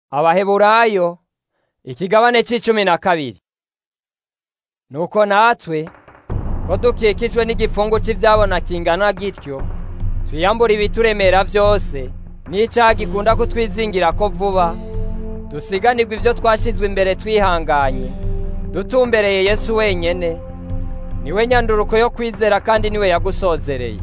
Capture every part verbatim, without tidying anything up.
Abaheburayo ikigabane c'icumi na kabiri. Nuko natwe ko dukikijwe n'igifungo c'ivyabona kingana gityo, tuyambura ibituremera vyose n'icaha gikunda kutwizingira ko vuba, dusiganirwa ivyo twashizwe imbere twihanganye, dutumbereye Yesu wenyene. Niwe nyanduruko yo kwizera kandi niwe yagusozereye.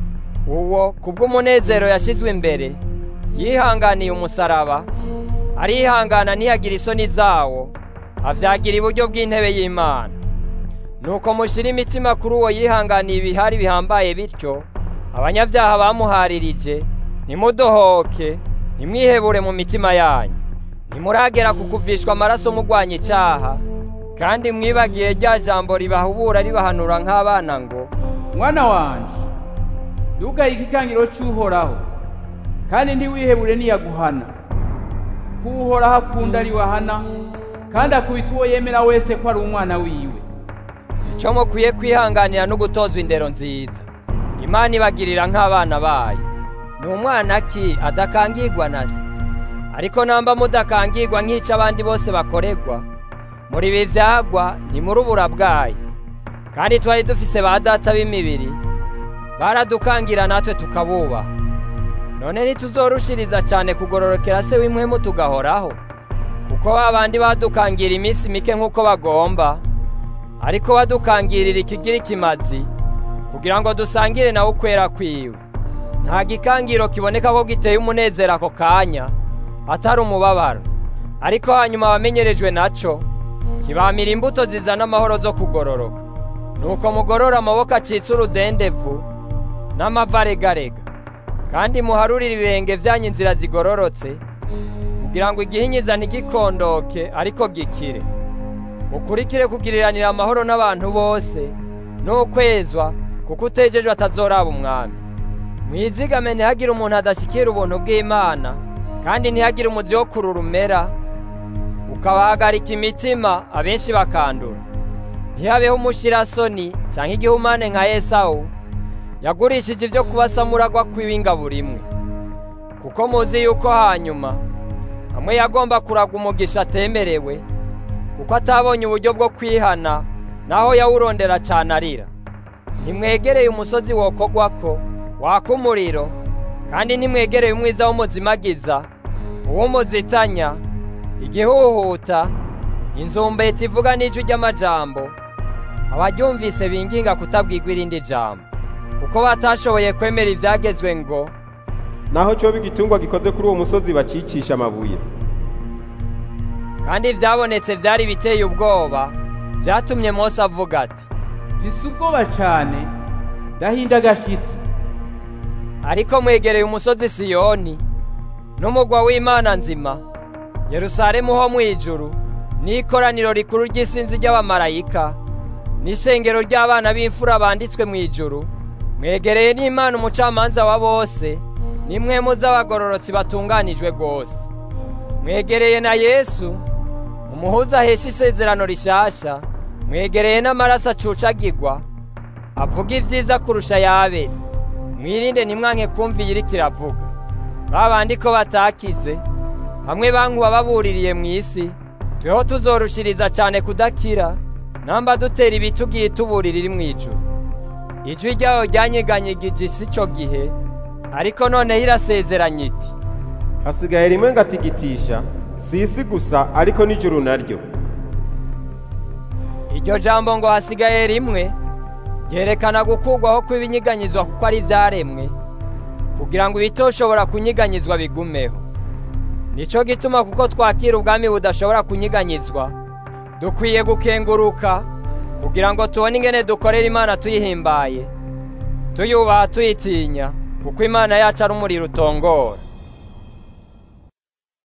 Uwo kubw'umunezero yashizwe imbere yihanganiye umusaraba, arihangana ntiyagira isoni zawo, avyagira iburyo bw'intebe y'Imana. Nuko mushira imitima kuri uwo yihanganiye ibihari bihambaye bityo, abanyavyaha bamuharirije, ntimudohoke, ntimwihebure mu mitima yanyu. Ntimuragera kukuvishwa amaraso mugwanya icaha, kandi mwibagiye rya jambo ribahubura ribahanura nk'abana ngo, mwana wanje, dugaye ikikangiro c'Uhoraho, kandi ntiwihebure niyaguhana. Uhoraho akunda ari wahana, kandi akubita uwo yemera wese ko ari umwana wiwe. Ico mukwiye kwihanganira no gutozwa indero nziza. Imana ibagirira nk'abana bayo. Ni umwana ki adakangirwa na se? Ariko namba mudakangirwa nk'ico abandi bose bakoregwa, muri ibi vyagwa ntimurubura bwayo. Kandi twari dufise ba data b'imibiri, baradukangira natwe tukabubaha. None ntituzorushiriza cyane kugororokera se w'impwemu tugahoraho, kuko babandi badukangira iminsi mike nk'uko bagomba, ariko badukangirira ikigira ikimazi, kugira ngo dusangire nawe ukwera kwiwe. Nta gikangiro kiboneka ko giteye umunezero ako kanya, atari umubabaro, ariko hanyuma wamenyerejwe naco, kibamira imbuto zizana amahoro zo kugororoka. Nuko mugorora amaboko acitse urudendevu n'amava aregarega, kandi muharurire ibirenge vyanyu inzira zigororotse, kugira ngo igihinyiza ntigikondoke ariko gikire. Mukurikire kugiriranira amahoro n'abantu bose, n'ukwezwa, kuko utejejwe atazoraba umwami. Mwizigame ntihagire umuntu adashikira ubuntu bw'Imana, kandi ntihagire umuzi wo kururumera, ukabahagarika imitima abenshi bakandura. Ntihabeho umushirasoni canke igihumane nka Esawu, yagurishije ivyo kubasamuragwa kw'ibingaburo imwe. Kuko muzi yuko hanyuma hamwe yagomba kuragwa umugisha atemerewe, kuko atabonye uburyo bwo kwihana, naho yawurondera cane arira. Ntimwegereye umusozi wokogwako waka umuriro, kandi ntimwegereye umwiza w'umuzimagiza, uw'umuzitanya, igihuhuta, inzumbeti ivuga n'ijwi ry'amajambo, abaryumvise binginga kutabwirwa irindi jambo, kuko batashoboye kwemera ivyagezwe ngo, naho coba igitungwa gikoze kuri uwo musozi bacicisha amabuye. Kandi vyabonetse vyari biteye ubwoba, vyatumye Mose avuga ati, mfise ubwoba cane, ndahinda agashitsi. Ariko mwegereye umusozi Siyoni, n'umugwa w'Imana nzima, Yerusalemu ho mw'ijuru, n'ikoraniro rikuru ry'isinzi ry'abamarayika, n'ishengero ry'abana b'imfura banditswe mw'ijuru. Mwegereye n'Imana umucamanza wa bose, n'impwemu z'abagororotsi batunganijwe gose. Mwegereye na Yesu, umuhuza ahesha isezerano rishasha. Mwegereye n'amaraso acucagirwa, avuga ivyiza kurusha y'Abeli. Mwirinde ntimwanke kumva iyiriko iravuga. Babandi ko batakize, hamwe bankuba babuririye mw'isi, tweho tuzorushiriza cane kudakira, namba dutera ibitugiye tuburira iri mw'ijuru. Ijwi ryayo ryanyeganyegije isi ico gihe, ariko noneho irasezeranye iti, hasigaye rimwe ngatigitisha, si isi gusa ariko n'ijuru naryo. Iryo jambo ngo hasigaye rimwe ryerekana gukurwaho kw'ibinyiganyizwa kuko ari vyaremwe, kugira ngo ibitoshobora kunyiganyizwa bigumeho. Nico gituma kuko twakira ubwami budashobora kunyiganyizwa, dukwiye gukenguruka, kugira ngo tubone ingene dukorera Imana tuyihimbaye, tuyubaha tuyitinya, kuko Imana yacu ari umuriro utongora.